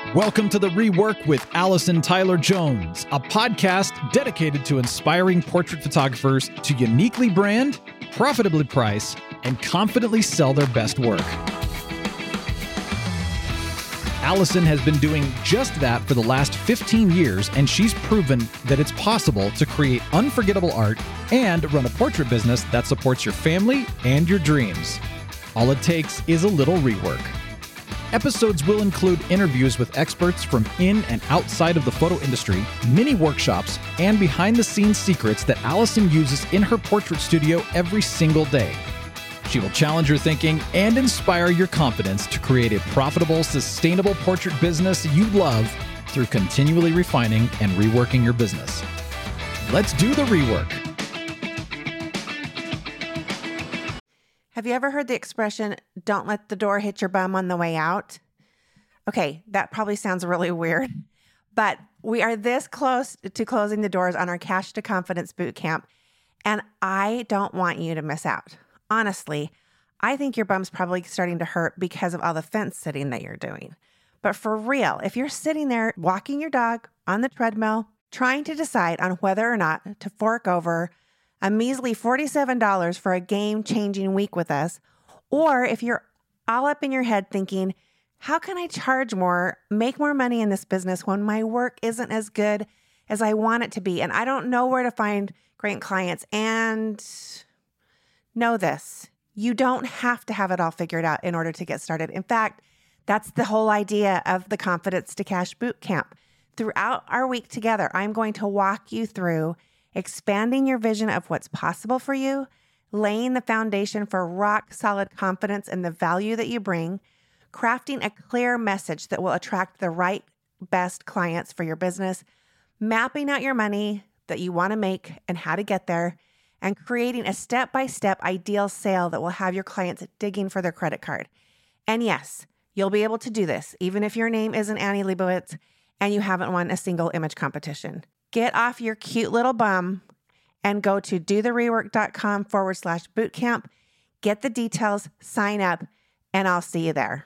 Welcome to The Rework with Allison Tyler Jones, a podcast dedicated to inspiring portrait photographers to uniquely brand, profitably price, and confidently sell their best work. Allison has been doing just that for the last 15 years, and she's proven that it's possible to create unforgettable art and run a portrait business that supports your family and your dreams. All it takes is a little rework. Episodes will include interviews with experts from in and outside of the photo industry, mini workshops, and behind-the-scenes secrets that Allison uses in her portrait studio every single day. She will challenge your thinking and inspire your confidence to create a profitable, sustainable portrait business you love through continually refining and reworking your business. Let's do the rework. Have you ever heard the expression, don't let the door hit your bum on the way out? Okay, that probably sounds really weird, but we are this close to closing the doors on our Cash to Confidence Bootcamp, and I don't want you to miss out. Honestly, I think your bum's probably starting to hurt because of all the fence sitting that you're doing. But for real, if you're sitting there walking your dog on the treadmill, trying to decide on whether or not to fork over a measly $47 for a game-changing week with us, or if you're all up in your head thinking, how can I charge more, make more money in this business when my work isn't as good as I want it to be, and I don't know where to find great clients? And know this, you don't have to have it all figured out in order to get started. In fact, that's the whole idea of the Confidence to Cash Bootcamp. Throughout our week together, I'm going to walk you through expanding your vision of what's possible for you, laying the foundation for rock-solid confidence in the value that you bring, crafting a clear message that will attract the right, best clients for your business, mapping out your money that you want to make and how to get there, and creating a step-by-step ideal sale that will have your clients digging for their credit card. And yes, you'll be able to do this, even if your name isn't Annie Leibovitz and you haven't won a single image competition. Get off your cute little bum and go to dotherework.com/bootcamp. Get the details, sign up, and I'll see you there.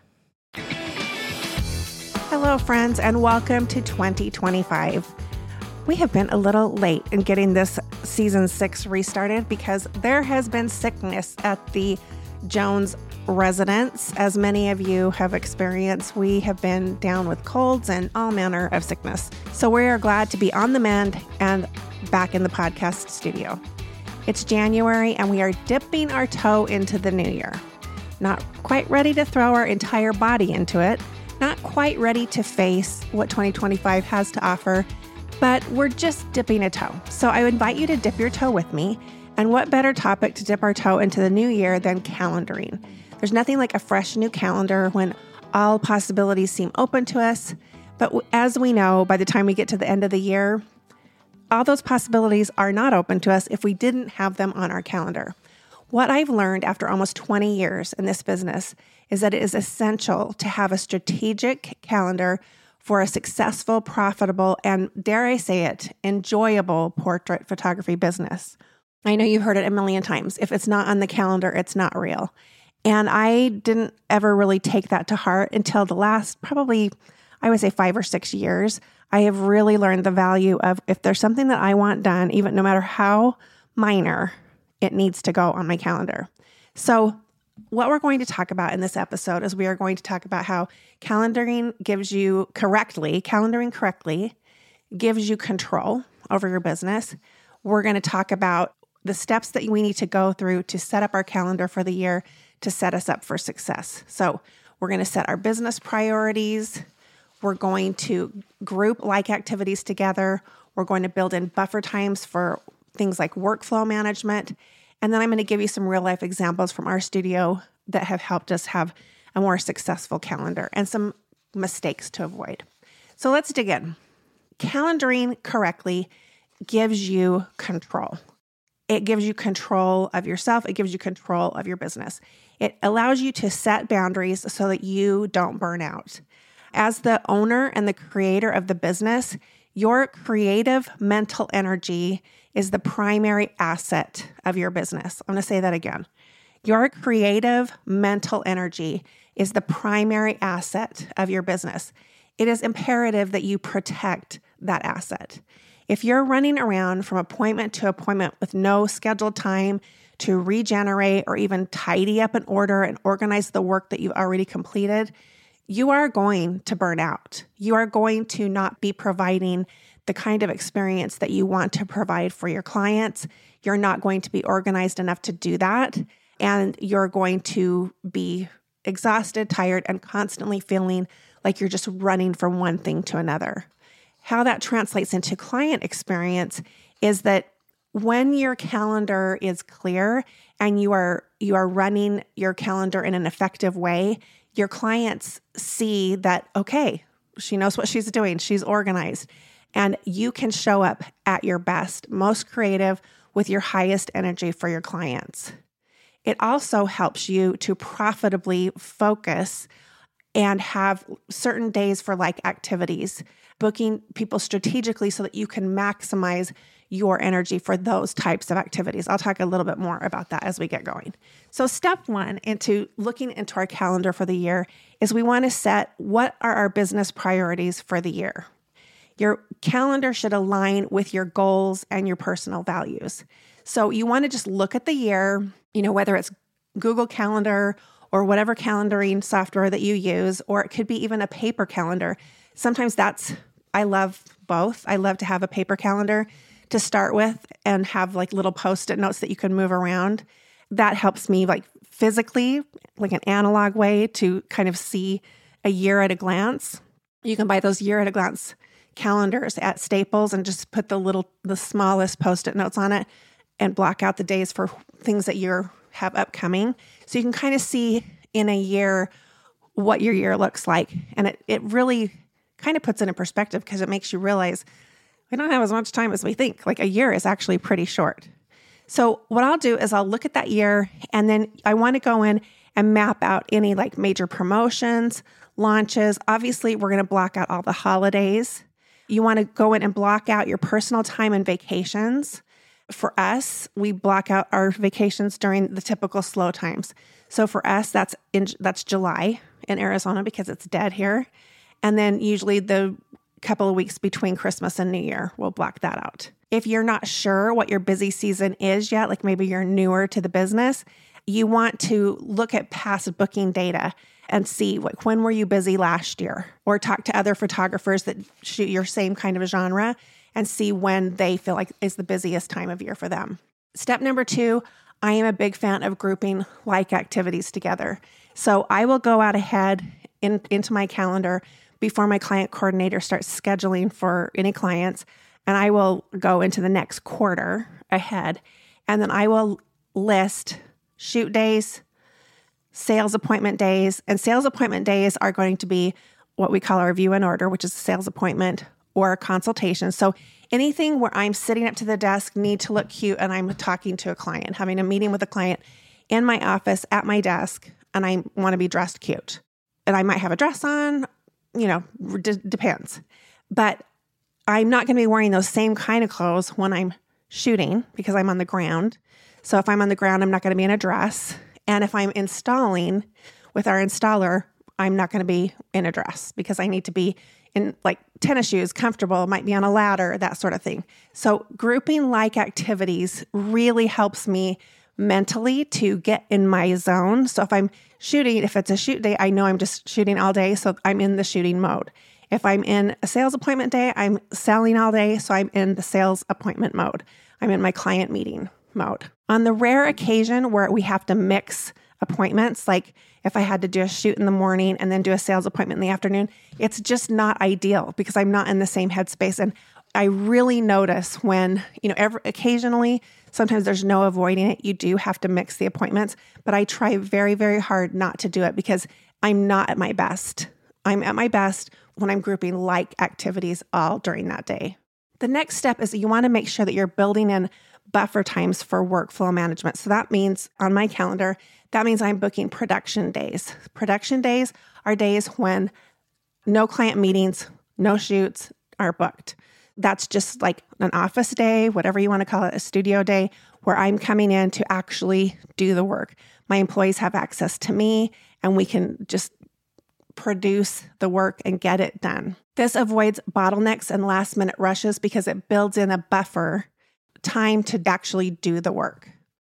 Hello, friends, and welcome to 2025. We have been a little late in getting this season 6 restarted because there has been sickness at the Jones residence. As many of you have experienced, we have been down with colds and all manner of sickness. So we are glad to be on the mend and back in the podcast studio. It's January and we are dipping our toe into the new year. Not quite ready to throw our entire body into it, not quite ready to face what 2025 has to offer, but we're just dipping a toe. So I invite you to dip your toe with me. And what better topic to dip our toe into the new year than calendaring? There's nothing like a fresh new calendar when all possibilities seem open to us. But as we know, by the time we get to the end of the year, all those possibilities are not open to us if we didn't have them on our calendar. What I've learned after almost 20 years in this business is that it is essential to have a strategic calendar for a successful, profitable, and dare I say it, enjoyable portrait photography business. I know you've heard it a million times. If it's not on the calendar, it's not real. And I didn't ever really take that to heart until the last, probably, I would say 5 or 6 years. I have really learned the value of if there's something that I want done, even no matter how minor, it needs to go on my calendar. So what we're going to talk about in this episode is we are going to talk about how calendaring correctly gives you control over your business. We're going to talk about the steps that we need to go through to set up our calendar for the year to set us up for success. So we're going to set our business priorities. We're going to group like activities together. We're going to build in buffer times for things like workflow management. And then I'm going to give you some real life examples from our studio that have helped us have a more successful calendar and some mistakes to avoid. So let's dig in. Calendaring correctly gives you control. It gives you control of yourself. It gives you control of your business. It allows you to set boundaries so that you don't burn out. As the owner and the creator of the business, your creative mental energy is the primary asset of your business. I'm going to say that again. Your creative mental energy is the primary asset of your business. it is imperative that you protect that asset. If you're running around from appointment to appointment with no scheduled time to regenerate or even tidy up an order and organize the work that you've already completed, you are going to burn out. You are going to not be providing the kind of experience that you want to provide for your clients. You're not going to be organized enough to do that. And you're going to be exhausted, tired, and constantly feeling like you're just running from one thing to another. How that translates into client experience is that when your calendar is clear and you are running your calendar in an effective way, your clients see that, okay, she knows what she's doing, she's organized, and you can show up at your best, most creative, with your highest energy for your clients. It also helps you to profitably focus and have certain days for like activities, booking people strategically so that you can maximize your energy for those types of activities. I'll talk a little bit more about that as we get going. So step one into looking into our calendar for the year is we want to set what are our business priorities for the year. Your calendar should align with your goals and your personal values. So you want to just look at the year, whether it's Google Calendar or whatever calendaring software that you use, or it could be even a paper calendar. Sometimes I love both. I love to have a paper calendar to start with and have like little Post-it notes that you can move around. That helps me like physically, like an analog way to kind of see a year at a glance. You can buy those year at a glance calendars at Staples and just put the smallest Post-it notes on it and block out the days for things that you have upcoming. So you can kind of see in a year what your year looks like. And it really kind of puts it in perspective because it makes you realize we don't have as much time as we think. Like a year is actually pretty short. So what I'll do is I'll look at that year and then I want to go in and map out any like major promotions, launches. Obviously, we're going to block out all the holidays. You want to go in and block out your personal time and vacations. For us, we block out our vacations during the typical slow times. So for us, that's July in Arizona because it's dead here. And then usually the couple of weeks between Christmas and New Year, we'll block that out. If you're not sure what your busy season is yet, like maybe you're newer to the business, you want to look at past booking data and see when were you busy last year, or talk to other photographers that shoot your same kind of genre and see when they feel like is the busiest time of year for them. Step number 2, I am a big fan of grouping like activities together. So I will go out ahead into my calendar before my client coordinator starts scheduling for any clients, and I will go into the next quarter ahead, and then I will list shoot days, sales appointment days, and sales appointment days are going to be what we call our view and order, which is a sales appointment or a consultation. So anything where I'm sitting up to the desk, need to look cute, and I'm talking to a client, having a meeting with a client in my office at my desk, and I want to be dressed cute. And I might have a dress on, depends. But I'm not going to be wearing those same kind of clothes when I'm shooting because I'm on the ground. So if I'm on the ground, I'm not going to be in a dress. And if I'm installing with our installer, I'm not going to be in a dress because I need to be in like tennis shoes, comfortable, might be on a ladder, that sort of thing. So grouping like activities really helps me mentally to get in my zone. So if I'm shooting, if it's a shoot day, I know I'm just shooting all day. So I'm in the shooting mode. If I'm in a sales appointment day, I'm selling all day. So I'm in the sales appointment mode. I'm in my client meeting mode. On the rare occasion where we have to mix appointments, like if I had to do a shoot in the morning and then do a sales appointment in the afternoon, it's just not ideal because I'm not in the same headspace. And I really notice when, occasionally, sometimes there's no avoiding it. You do have to mix the appointments, but I try very, very hard not to do it because I'm not at my best. I'm at my best when I'm grouping like activities all during that day. The next step is you want to make sure that you're building in buffer times for workflow management. So that means on my calendar, that means I'm booking production days. Production days are days when no client meetings, no shoots are booked. That's just like an office day, whatever you want to call it, a studio day, where I'm coming in to actually do the work. My employees have access to me and we can just produce the work and get it done. This avoids bottlenecks and last minute rushes because it builds in a buffer time to actually do the work.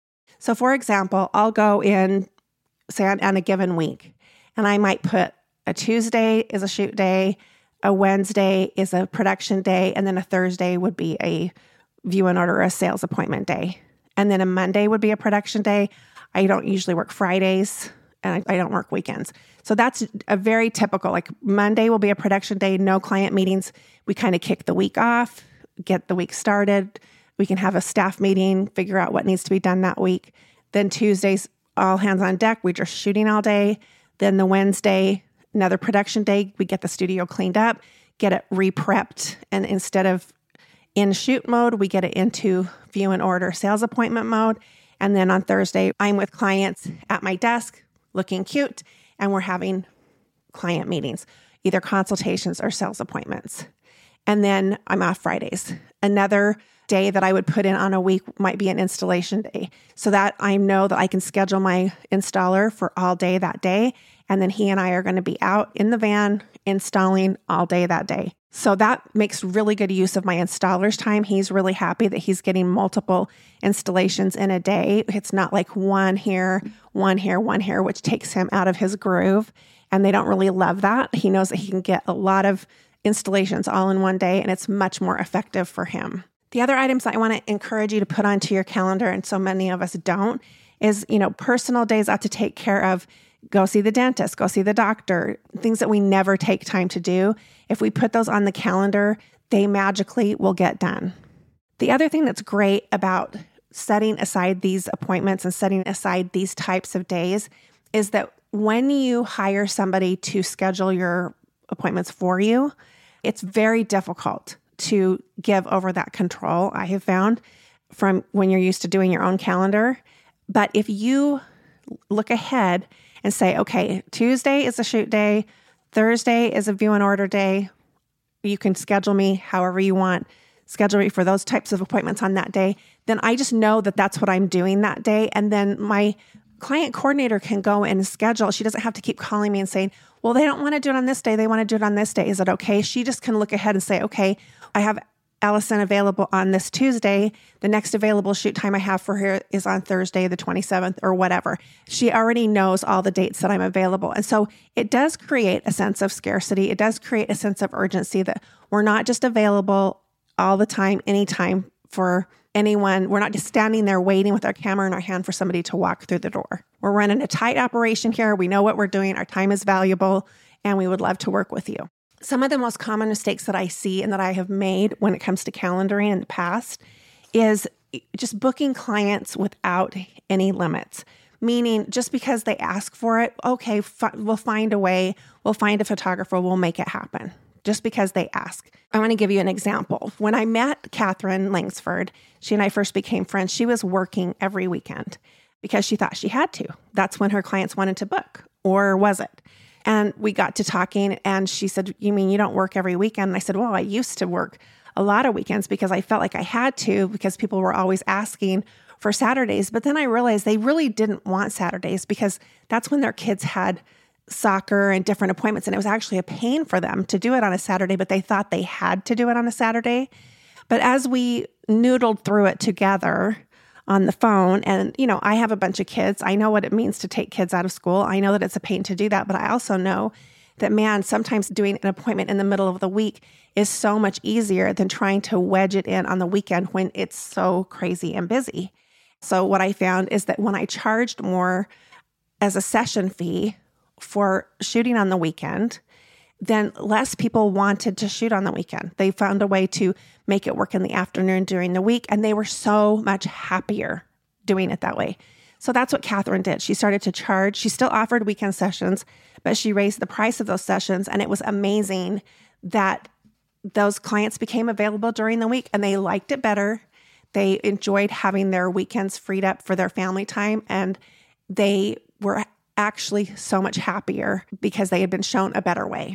So for example, I'll go in, say on a given week, and I might put a Tuesday is a shoot day, a Wednesday is a production day, and then a Thursday would be a view and order or a sales appointment day. And then a Monday would be a production day. I don't usually work Fridays and I don't work weekends. So that's a very typical, like Monday will be a production day, no client meetings. We kind of kick the week off, get the week started. We can have a staff meeting, figure out what needs to be done that week. Then Tuesdays, all hands on deck. We're just shooting all day. Then the Wednesday, another production day. We get the studio cleaned up, get it re-prepped. And instead of in shoot mode, we get it into view and order sales appointment mode. And then on Thursday, I'm with clients at my desk looking cute, and we're having client meetings, either consultations or sales appointments. And then I'm off Fridays. Another day that I would put in on a week might be an installation day, so that I know that I can schedule my installer for all day that day. And then he and I are going to be out in the van installing all day that day. So that makes really good use of my installer's time. He's really happy that he's getting multiple installations in a day. It's not like one here, one here, one here, which takes him out of his groove. And they don't really love that. He knows that he can get a lot of installations all in one day, and it's much more effective for him. The other items that I want to encourage you to put onto your calendar, and so many of us don't, is, personal days out to take care of. Go see the dentist, go see the doctor, things that we never take time to do. If we put those on the calendar, they magically will get done. The other thing that's great about setting aside these appointments and setting aside these types of days is that when you hire somebody to schedule your appointments for you, it's very difficult to give over that control, I have found, from when you're used to doing your own calendar. But if you look ahead and say, okay, Tuesday is a shoot day, Thursday is a view and order day. You can schedule me however you want, schedule me for those types of appointments on that day. Then I just know that that's what I'm doing that day. And then my client coordinator can go and schedule. She doesn't have to keep calling me and saying, well, they don't want to do it on this day. They want to do it on this day. Is it okay? She just can look ahead and say, okay, I have Allison available on this Tuesday. The next available shoot time I have for her is on Thursday, the 27th or whatever. She already knows all the dates that I'm available. And so it does create a sense of scarcity. It does create a sense of urgency that we're not just available all the time, anytime for anyone. We're not just standing there waiting with our camera in our hand for somebody to walk through the door. We're running a tight operation here. We know what we're doing. Our time is valuable, and we would love to work with you. Some of the most common mistakes that I see and that I have made when it comes to calendaring in the past is just booking clients without any limits. Meaning just because they ask for it, okay, we'll find a way, we'll find a photographer, we'll make it happen. Just because they ask. I want to give you an example. When I met Catherine Langsford, she and I first became friends, she was working every weekend because she thought she had to. That's when her clients wanted to book, or was it? And we got to talking and she said, you mean you don't work every weekend? And I said, well, I used to work a lot of weekends because I felt like I had to, because people were always asking for Saturdays. But then I realized they really didn't want Saturdays because that's when their kids had soccer and different appointments. And it was actually a pain for them to do it on a Saturday, but they thought they had to do it on a Saturday. But as we noodled through it together on the phone, and, I have a bunch of kids. I know what it means to take kids out of school. I know that it's a pain to do that, but I also know that, man, sometimes doing an appointment in the middle of the week is so much easier than trying to wedge it in on the weekend when it's so crazy and busy. So what I found is that when I charged more as a session fee for shooting on the weekend, then less people wanted to shoot on the weekend. They found a way to make it work in the afternoon during the week, and they were so much happier doing it that way. So that's what Catherine did. She started to charge. She still offered weekend sessions, but she raised the price of those sessions, and it was amazing that those clients became available during the week, and they liked it better. They enjoyed having their weekends freed up for their family time, and they were actually so much happier because they had been shown a better way.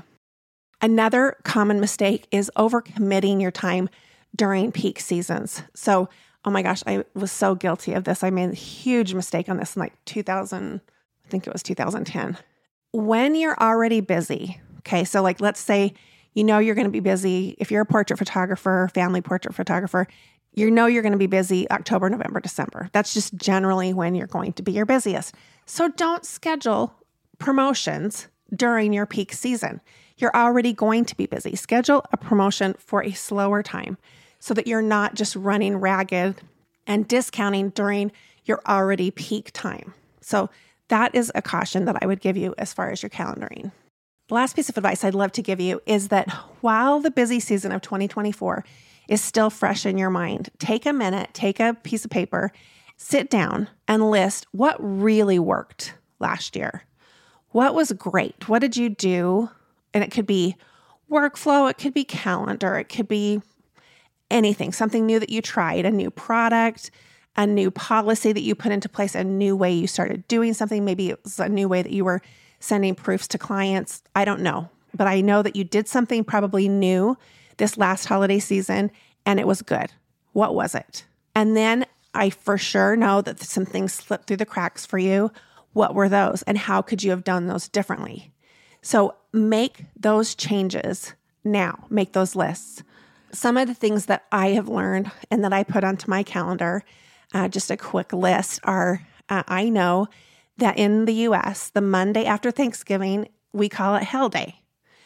Another common mistake is overcommitting your time during peak seasons. So, oh my gosh, I was so guilty of this. I made a huge mistake on this in 2010. when you're already busy, okay, so like let's say you know you're going to be busy. If you're a portrait photographer, family portrait photographer, you know you're going to be busy October, November, December. That's just generally when you're going to be your busiest. So don't schedule promotions during your peak season. You're already going to be busy. Schedule a promotion for a slower time so that you're not just running ragged and discounting during your already peak time. So that is a caution that I would give you as far as your calendaring. The last piece of advice I'd love to give you is that while the busy season of 2024 is still fresh in your mind, take a minute, take a piece of paper, sit down and list what really worked last year. What was great? What did you do? And it could be workflow, it could be calendar, it could be anything, something new that you tried, a new product, a new policy that you put into place, a new way you started doing something. Maybe it was a new way that you were sending proofs to clients. I don't know, but I know that you did something probably new this last holiday season and it was good. What was it? And then I for sure know that some things slipped through the cracks for you. What were those? And how could you have done those differently? So make those changes now. Make those lists. Some of the things that I have learned and that I put onto my calendar, just a quick list, are I know that in the U.S., the Monday after Thanksgiving, we call it Hell Day.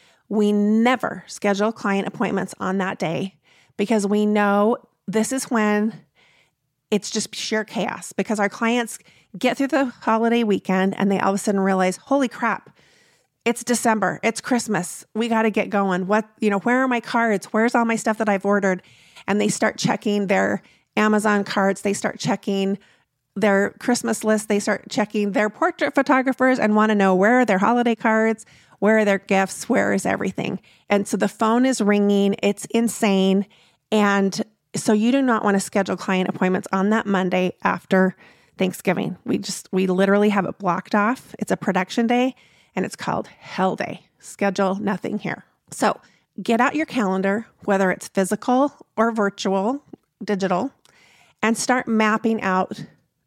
We never schedule client appointments on that day because we know this is when it's just sheer chaos because our clients get through the holiday weekend and they all of a sudden realize, holy crap, it's December, it's Christmas. We got to get going. Where are my cards? Where's all my stuff that I've ordered? And they start checking their Amazon cards. They start checking their Christmas list. They start checking their portrait photographers and want to know where are their holiday cards? Where are their gifts? Where is everything? And so the phone is ringing. It's insane. And so you do not want to schedule client appointments on that Monday after Thanksgiving. We literally have it blocked off. It's a production day and it's called Hell Day. Schedule nothing here. So get out your calendar, whether it's physical or virtual, digital, and start mapping out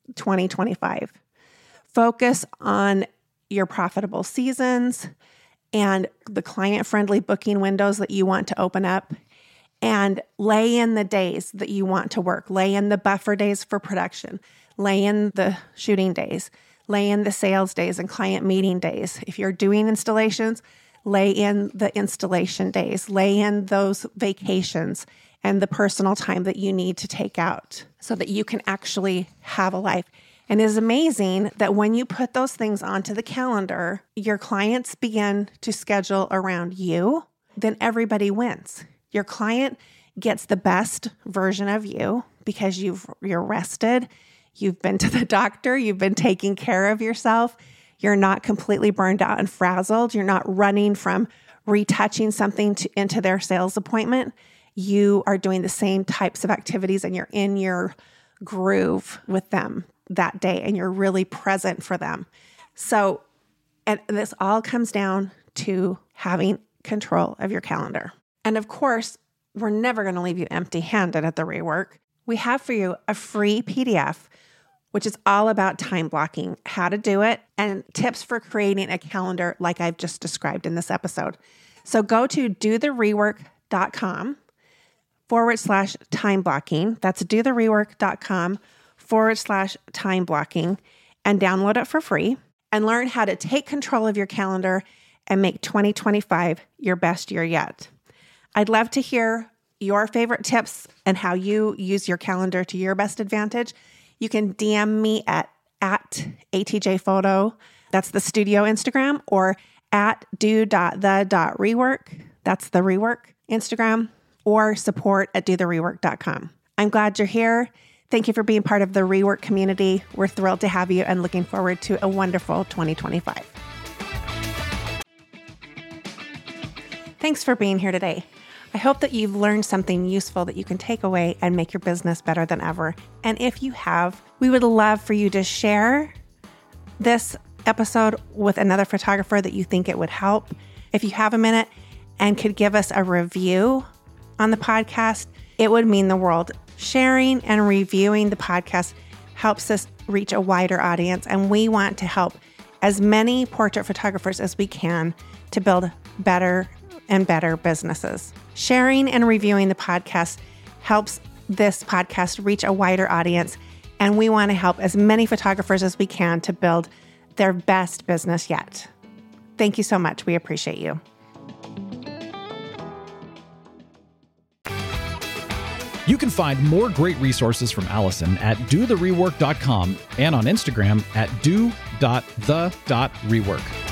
2025. Focus on your profitable seasons and the client-friendly booking windows that you want to open up, and lay in the days that you want to work. Lay in the buffer days for production. Lay in the shooting days. Lay in the sales days and client meeting days. If you're doing installations, lay in the installation days. Lay in those vacations and the personal time that you need to take out so that you can actually have a life. And it is amazing that when you put those things onto the calendar, your clients begin to schedule around you, then everybody wins. Your client gets the best version of you because you're rested, you've been to the doctor, you've been taking care of yourself, you're not completely burned out and frazzled, you're not running from retouching something into their sales appointment. You are doing the same types of activities and you're in your groove with them that day and you're really present for them. So, and this all comes down to having control of your calendar. And of course, we're never going to leave you empty-handed at The Rework. We have for you a free PDF, which is all about time blocking, how to do it, and tips for creating a calendar like I've just described in this episode. So go to dotherework.com/time blocking. That's dotherework.com/time blocking and download it for free and learn how to take control of your calendar and make 2025 your best year yet. I'd love to hear your favorite tips and how you use your calendar to your best advantage. You can DM me at ATJPhoto, that's the studio Instagram, or at do.the.rework, that's the Rework Instagram, or support@dotherework.com. I'm glad you're here. Thank you for being part of the Rework community. We're thrilled to have you and looking forward to a wonderful 2025. Thanks for being here today. I hope that you've learned something useful that you can take away and make your business better than ever. And if you have, we would love for you to share this episode with another photographer that you think it would help. If you have a minute and could give us a review on the podcast, it would mean the world. Sharing and reviewing the podcast helps us reach a wider audience, and we want to help as many portrait photographers as we can to build better and better businesses. Sharing and reviewing the podcast helps this podcast reach a wider audience, and we want to help as many photographers as we can to build their best business yet. Thank you so much. We appreciate you. You can find more great resources from Allison at dotherework.com and on Instagram at do.the.rework.